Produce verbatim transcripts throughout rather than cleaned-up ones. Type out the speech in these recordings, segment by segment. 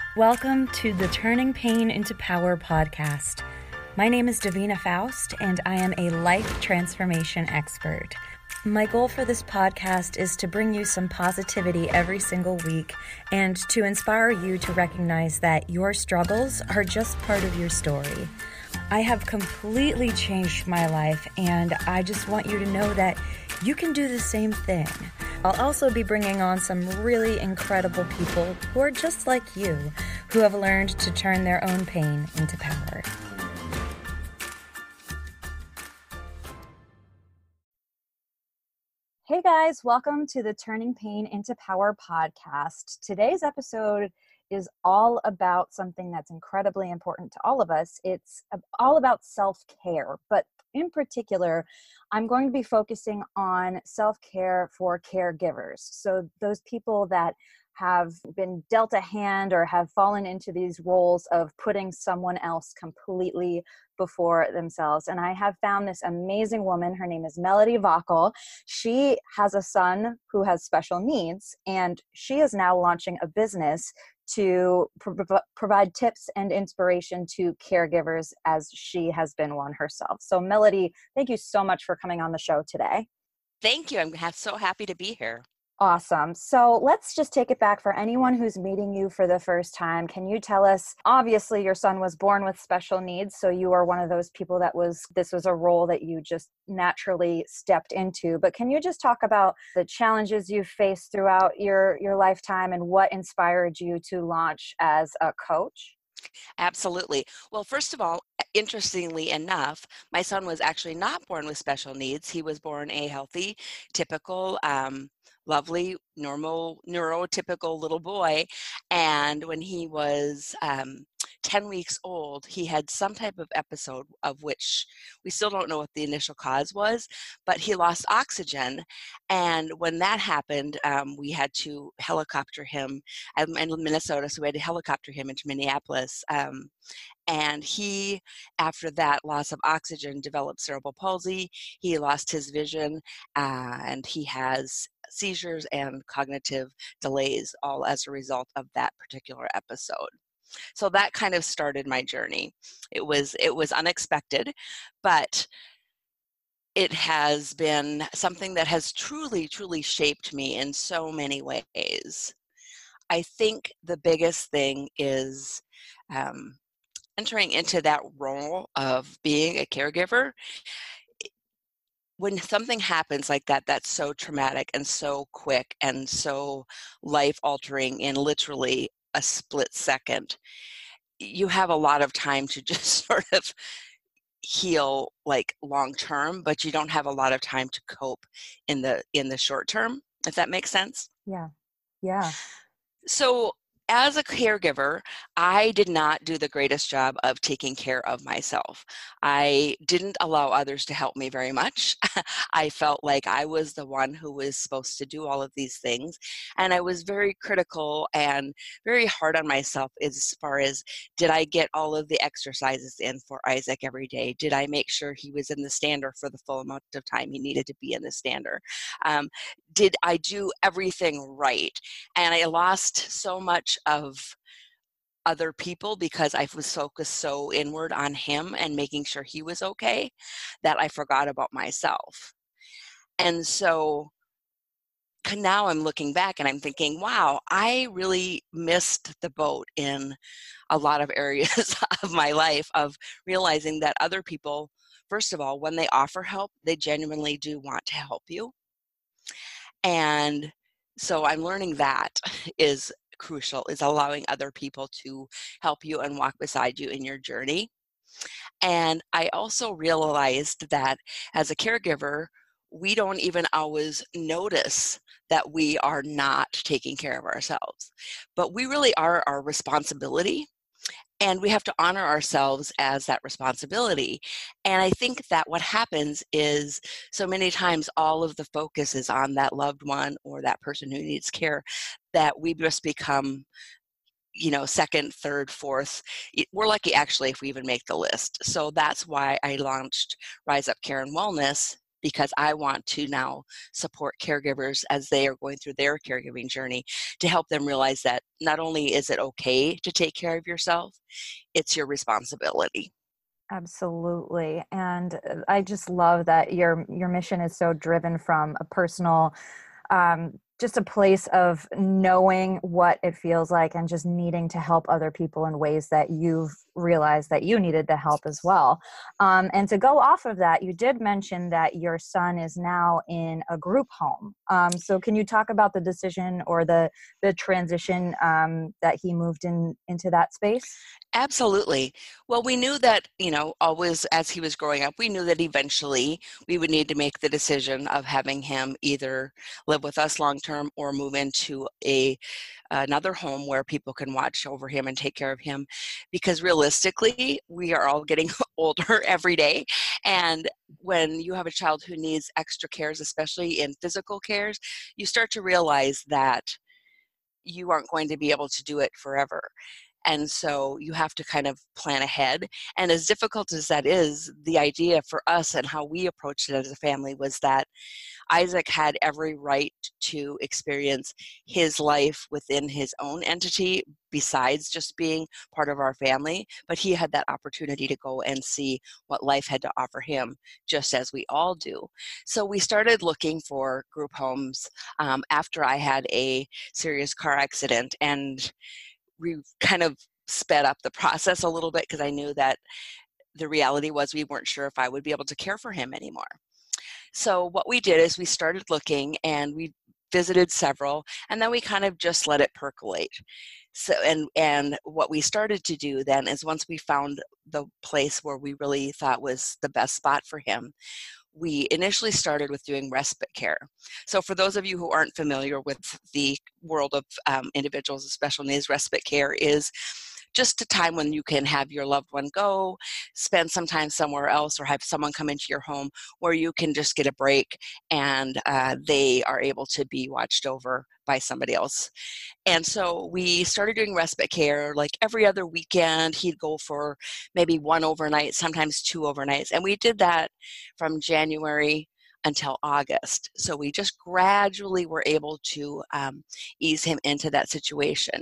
Welcome to the Turning Pain into Power podcast. My name is Davina Faust, and I am a life transformation expert. My goal for this podcast is to bring you some positivity every single week and to inspire you to recognize that your struggles are just part of your story. I have completely changed my life, and I just want you to know that you can do the same thing. I'll also be bringing on some really incredible people who are just like you, who have learned to turn their own pain into power. Hey guys, welcome to the Turning Pain into Power podcast. Today's episode is all about something that's incredibly important to all of us. It's all about self-care, but in particular, I'm going to be focusing on self-care for caregivers. So those people that have been dealt a hand or have fallen into these roles of putting someone else completely before themselves. And I have found this amazing woman. Her name is Melody Vackel. She has a son who has special needs, and she is now launching a business to pro- provide tips and inspiration to caregivers, as she has been one herself. So Melody, thank you so much for coming on the show today. Thank you. I'm ha- so happy to be here. Awesome. So let's just take it back for anyone who's meeting you for the first time. Can you tell us, obviously your son was born with special needs, so you are one of those people that was, this was a role that you just naturally stepped into, but can you just talk about the challenges you faced throughout your, your lifetime and what inspired you to launch as a coach? Absolutely. Well, first of all, interestingly enough, my son was actually not born with special needs. He was born a healthy, typical, um, lovely, normal, neurotypical little boy. And when he was um, ten weeks old, he had some type of episode of which we still don't know what the initial cause was, but he lost oxygen. And when that happened, um, we had to helicopter him. I'm in Minnesota, so we had to helicopter him into Minneapolis. Um, and he, after that loss of oxygen, developed cerebral palsy. He lost his vision, uh, and he has seizures and cognitive delays, all as a result of that particular episode. So that kind of started my journey. It was it was unexpected, but it has been something that has truly, truly shaped me in so many ways. I think the biggest thing is um, entering into that role of being a caregiver. When something happens like that, that's so traumatic and so quick and so life-altering in literally a split second, you have a lot of time to just sort of heal like long term, but you don't have a lot of time to cope in the in the short term, if that makes sense. Yeah. Yeah. So as a caregiver, I did not do the greatest job of taking care of myself. I didn't allow others to help me very much. I felt like I was the one who was supposed to do all of these things. And I was very critical and very hard on myself as far as, did I get all of the exercises in for Isaac every day? Did I make sure he was in the stander for the full amount of time he needed to be in the stander? Um, did I do everything right? And I lost so much of other people because I was focused so inward on him and making sure he was okay that I forgot about myself. And so now I'm looking back and I'm thinking, wow, I really missed the boat in a lot of areas of my life, of realizing that other people, first of all, when they offer help, they genuinely do want to help you. And so I'm learning that is crucial, is allowing other people to help you and walk beside you in your journey. And I also realized that as a caregiver, we don't even always notice that we are not taking care of ourselves, but we really are our responsibility. And we have to honor ourselves as that responsibility. And I think that what happens is so many times all of the focus is on that loved one or that person who needs care, that we just become, you know, second, third, fourth. We're lucky actually if we even make the list. So that's why I launched Rise Up Care and Wellness, because I want to now support caregivers as they are going through their caregiving journey, to help them realize that not only is it okay to take care of yourself, it's your responsibility. Absolutely. And uh, I just love that your your mission is so driven from a personal, um, just a place of knowing what it feels like and just needing to help other people in ways that you've realized that you needed the help as well. Um, and to go off of that, you did mention that your son is now in a group home. Um, so can you talk about the decision or the the transition, um, that he moved in into that space? Absolutely. Well, we knew that, you know, always as he was growing up, we knew that eventually we would need to make the decision of having him either live with us long term or move into a another home where people can watch over him and take care of him, because realistically, we are all getting older every day. And when you have a child who needs extra cares, especially in physical cares, you start to realize that you aren't going to be able to do it forever. And so you have to kind of plan ahead. And as difficult as that is, the idea for us and how we approached it as a family was that Isaac had every right to experience his life within his own entity besides just being part of our family, but he had that opportunity to go and see what life had to offer him, just as we all do. So we started looking for group homes um, after I had a serious car accident, and we kind of sped up the process a little bit because I knew that the reality was we weren't sure if I would be able to care for him anymore. So what we did is we started looking, and we visited several, and then we kind of just let it percolate. So and and what we started to do then is, once we found the place where we really thought was the best spot for him, we initially started with doing respite care. So for those of you who aren't familiar with the world of um, individuals with special needs, respite care is just a time when you can have your loved one go, spend some time somewhere else, or have someone come into your home where you can just get a break, and uh, they are able to be watched over by somebody else. And so we started doing respite care like every other weekend. He'd go for maybe one overnight, sometimes two overnights. And we did that from January until August. So we just gradually were able to um, ease him into that situation.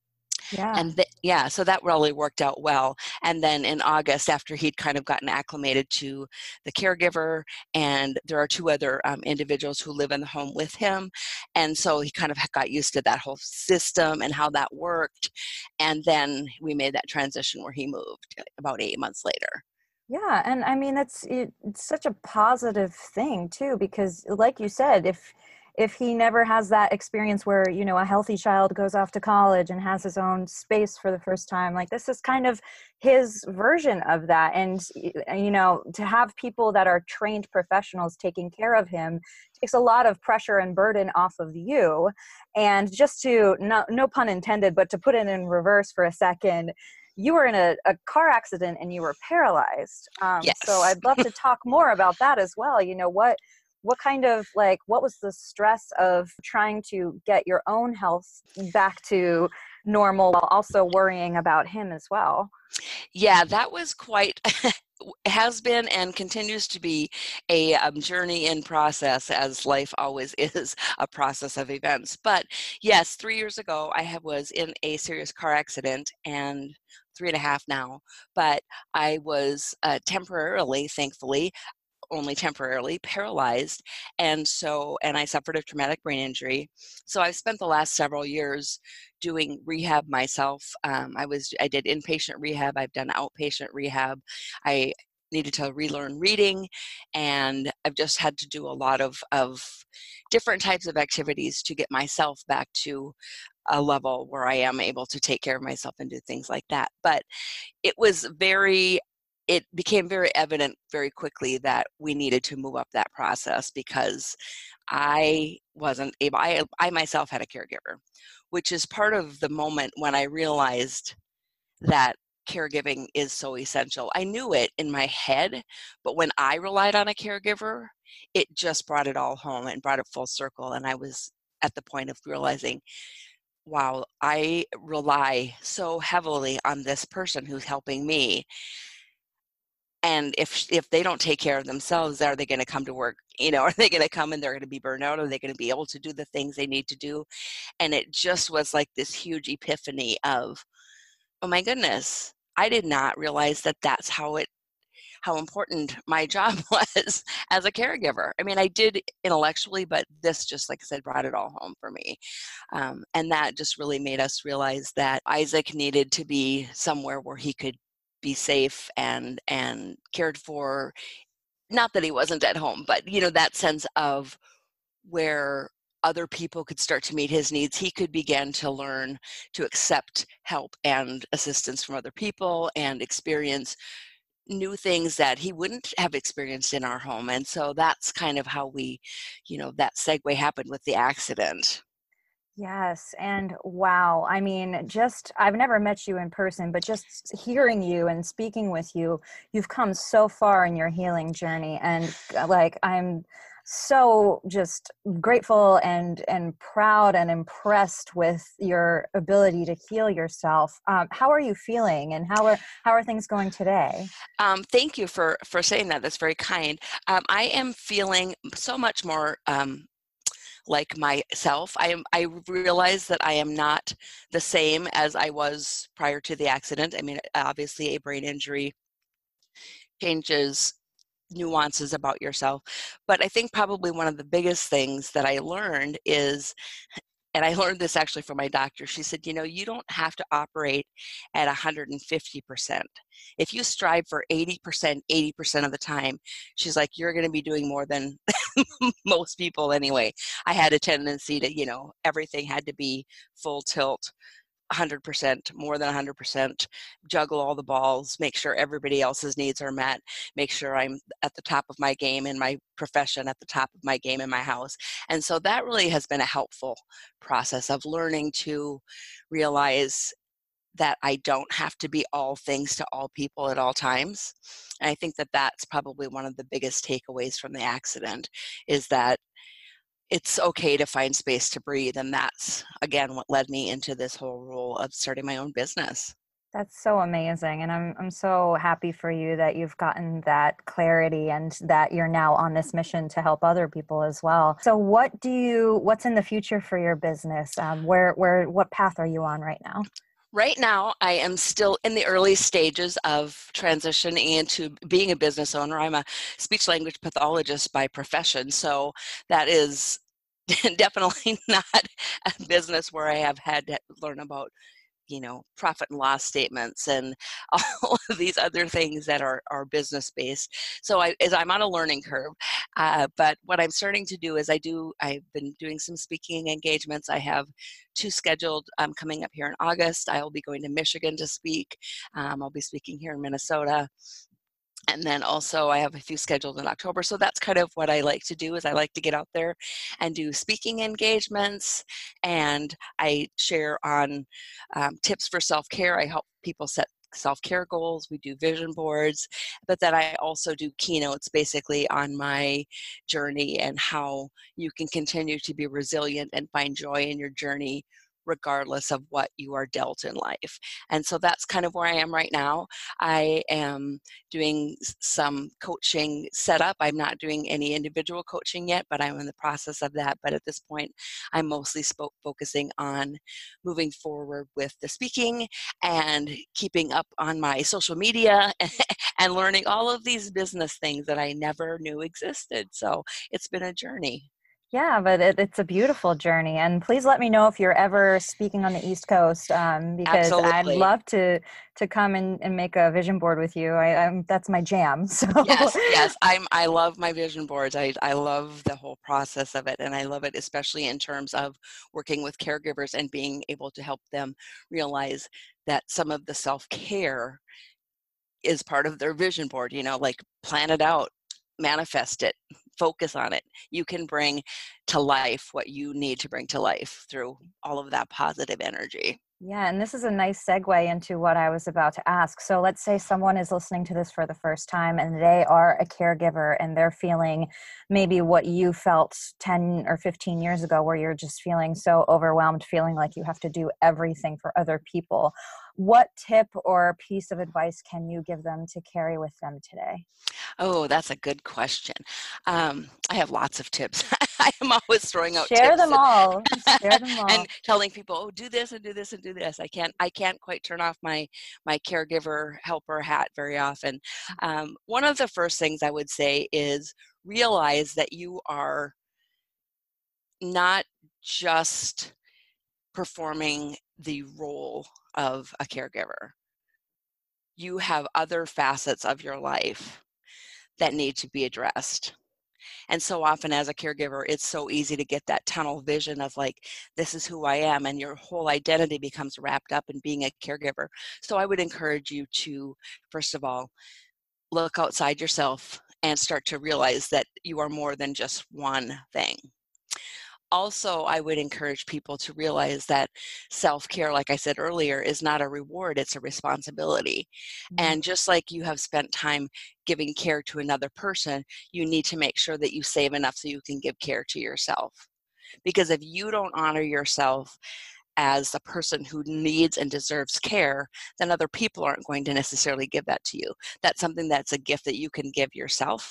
Yeah. And th- yeah, so that really worked out well. And then in August, after he'd kind of gotten acclimated to the caregiver, and there are two other um, individuals who live in the home with him. And so he kind of got used to that whole system and how that worked. And then we made that transition where he moved about eight months later. Yeah, and I mean it's it, it's such a positive thing too, because like you said, if if he never has that experience where, you know, a healthy child goes off to college and has his own space for the first time, like this is kind of his version of that. And y- you know, to have people that are trained professionals taking care of him takes a lot of pressure and burden off of you. And just to, no, no pun intended, but to put it in reverse for a second, you were in a, a car accident and you were paralyzed. Um, so Yes. I'd love to talk more about that as well. You know, what what kind of, like, what was the stress of trying to get your own health back to normal while also worrying about him as well? Yeah, that was quite, has been and continues to be a um, journey in process, as life always is a process of events. But yes, three years ago, I have, was in a serious car accident, and three and a half now, but I was uh, temporarily, thankfully, only temporarily paralyzed. And so, and I suffered a traumatic brain injury. So I've spent the last several years doing rehab myself. Um, I was, I did inpatient rehab. I've done outpatient rehab. I needed to relearn reading, and I've just had to do a lot of, of different types of activities to get myself back to a level where I am able to take care of myself and do things like that. But it was very, it became very evident very quickly that we needed to move up that process, because I wasn't able, I, I myself had a caregiver, which is part of the moment when I realized that caregiving is so essential. I knew it in my head, but when I relied on a caregiver, it just brought it all home and brought it full circle. And I was at the point of realizing, wow, I rely so heavily on this person who's helping me. And if if they don't take care of themselves, are they going to come to work? You know, are they going to come and they're going to be burned out? Are they going to be able to do the things they need to do? And it just was like this huge epiphany of, oh my goodness, I did not realize that that's how it, how important my job was as a caregiver. I mean, I did intellectually, but this just, like I said, brought it all home for me. Um, and that just really made us realize that Isaac needed to be somewhere where he could be safe and and cared for. Not that he wasn't at home, but you know, that sense of where other people could start to meet his needs. He could begin to learn to accept help and assistance from other people and experience new things that he wouldn't have experienced in our home. And so that's kind of how we, you know, that segue happened with the accident. Yes. And wow. I mean, just, I've never met you in person, but just hearing you and speaking with you, you've come so far in your healing journey. And uh, like, I'm so just grateful and, and proud and impressed with your ability to heal yourself. Um, how are you feeling, and how are, how are things going today? Um, thank you for, for saying that. That's very kind. Um, I am feeling so much more um, like myself. I am, I realize that I am not the same as I was prior to the accident. I mean, obviously a brain injury changes nuances about yourself. But I think probably one of the biggest things that I learned is, and I learned this actually from my doctor, she said, you know, you don't have to operate at one hundred fifty percent. If you strive for eighty percent, eighty percent of the time, she's like, you're going to be doing more than most people anyway. I had a tendency to, you know, everything had to be full tilt, one hundred percent, more than one hundred percent, juggle all the balls, make sure everybody else's needs are met, make sure I'm at the top of my game in my profession, at the top of my game in my house. And so that really has been a helpful process of learning to realize that I don't have to be all things to all people at all times. And I think that that's probably one of the biggest takeaways from the accident, is that it's okay to find space to breathe. And that's, again, what led me into this whole role of starting my own business. That's so amazing. And I'm I'm so happy for you that you've gotten that clarity and that you're now on this mission to help other people as well. So what do you what's in the future for your business? Um, where where what path are you on right now? Right now, I am still in the early stages of transitioning into being a business owner. I'm a speech language pathologist by profession, so that is definitely not a business where I have had to learn about, you know, profit and loss statements and all of these other things that are, are business based. So I, as I'm on a learning curve, uh, but what I'm starting to do is I do, I've been doing some speaking engagements. I have two scheduled um, coming up here in August. I will be going to Michigan to speak. Um, I'll be speaking here in Minnesota. And then also I have a few scheduled in October. So that's kind of what I like to do, is I like to get out there and do speaking engagements. And I share on um, tips for self-care. I help people set self-care goals. We do vision boards, but then I also do keynotes basically on my journey and how you can continue to be resilient and find joy in your journey regardless of what you are dealt in life. And so that's kind of where I am right now. I am doing some coaching setup. I'm not doing any individual coaching yet, but I'm in the process of that. But at this point, I'm mostly spoke, focusing on moving forward with the speaking and keeping up on my social media and learning all of these business things that I never knew existed. So it's been a journey. Yeah, but it, it's a beautiful journey. And please let me know if you're ever speaking on the East Coast, um, because I'd Absolutely. love to to come and, and make a vision board with you. I, I'm, that's my jam. So Yes, yes. I'm I love my vision boards. I I love the whole process of it, and I love it especially in terms of working with caregivers and being able to help them realize that some of the self-care is part of their vision board, you know, like plan it out, manifest it, focus on it. You can bring to life what you need to bring to life through all of that positive energy. Yeah, and this is a nice segue into what I was about to ask. So let's say someone is listening to this for the first time and they are a caregiver and they're feeling maybe what you felt ten or fifteen years ago, where you're just feeling so overwhelmed, feeling like you have to do everything for other people. What tip or piece of advice can you give them to carry with them today? Oh, that's a good question. Um, I have lots of tips. I am always throwing out Share tips them and, all. Share them and all. telling people, oh, do this and do this and do this. I can't, I can't quite turn off my my caregiver helper hat very often. Um, one of the first things I would say is realize that you are not just performing the role of a caregiver. You have other facets of your life that need to be addressed. And so often as a caregiver, it's so easy to get that tunnel vision of like, this is who I am, and your whole identity becomes wrapped up in being a caregiver. So I would encourage you to, first of all, look outside yourself and start to realize that you are more than just one thing. Also, I would encourage people to realize that self-care, like I said earlier, is not a reward, it's a responsibility. Mhm. And just like you have spent time giving care to another person, you need to make sure that you save enough so you can give care to yourself. Because if you don't honor yourself as a person who needs and deserves care, then other people aren't going to necessarily give that to you. That's something that's a gift that you can give yourself.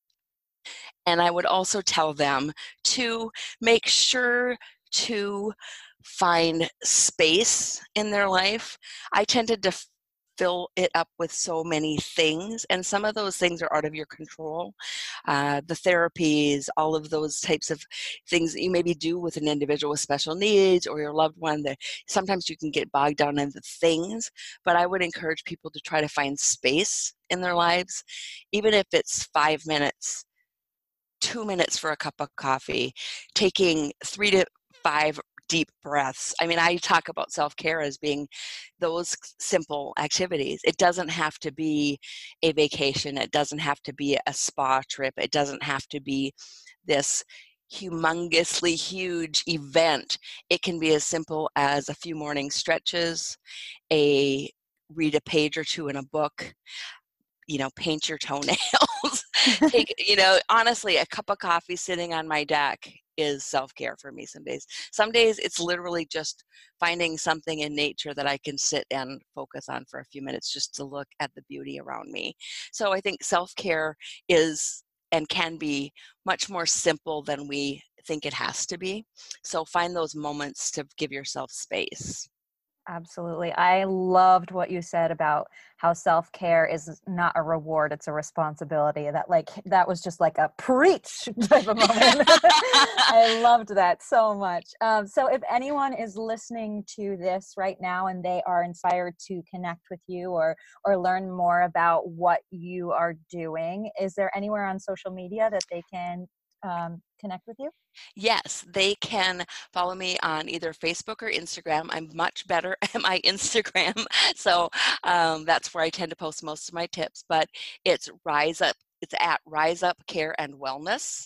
And I would also tell them to make sure to find space in their life. I tended to fill it up with so many things, and some of those things are out of your control. Uh, the therapies, all of those types of things that you maybe do with an individual with special needs or your loved one, that sometimes you can get bogged down in the things, but I would encourage people to try to find space in their lives, even if it's five minutes, two minutes for a cup of coffee, taking three to five deep breaths. I mean, I talk about self-care as being those simple activities. It doesn't have to be a vacation. It doesn't have to be a spa trip. It doesn't have to be this humongously huge event. It can be as simple as a few morning stretches, a read a page or two in a book, you know, paint your toenails, take, you know, honestly, a cup of coffee sitting on my deck is self-care for me some days. Some days it's literally just finding something in nature that I can sit and focus on for a few minutes just to look at the beauty around me. So I think self-care is and can be much more simple than we think it has to be. So find those moments to give yourself space. Absolutely. I loved what you said about how self-care is not a reward, it's a responsibility. That like that was just like a preach type of moment. I loved that so much. Um, so if anyone is listening to this right now and they are inspired to connect with you or or learn more about what you are doing, is there anywhere on social media that they can um, connect with you? Yes, they can follow me on either Facebook or Instagram. I'm much better at my Instagram, so um, that's where I tend to post most of my tips. But it's Rise Up. It's at Rise Up Care and Wellness,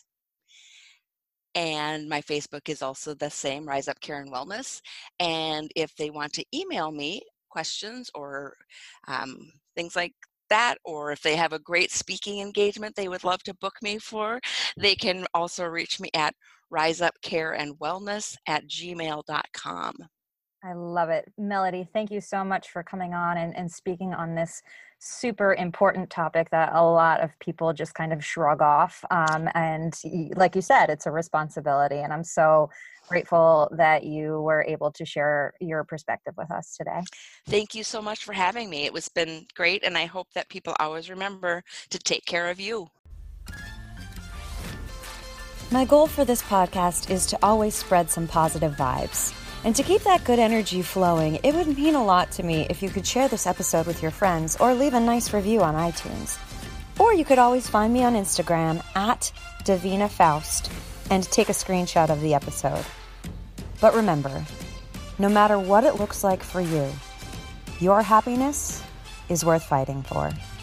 and my Facebook is also the same, Rise Up Care and Wellness. And if they want to email me questions or um, things like that, or if they have a great speaking engagement they would love to book me for, they can also reach me at riseupcareandwellness at gmail dot com. I love it. Melody, thank you so much for coming on and, and speaking on this super important topic that a lot of people just kind of shrug off. Um, and y- like you said, it's a responsibility. And I'm so grateful that you were able to share your perspective with us today. Thank you so much for having me. It was been great, and I hope that people always remember to take care of you. My goal for this podcast is to always spread some positive vibes. And to keep that good energy flowing, it would mean a lot to me if you could share this episode with your friends or leave a nice review on iTunes. Or you could always find me on Instagram at Davina Faust and take a screenshot of the episode. But remember, no matter what it looks like for you, your happiness is worth fighting for.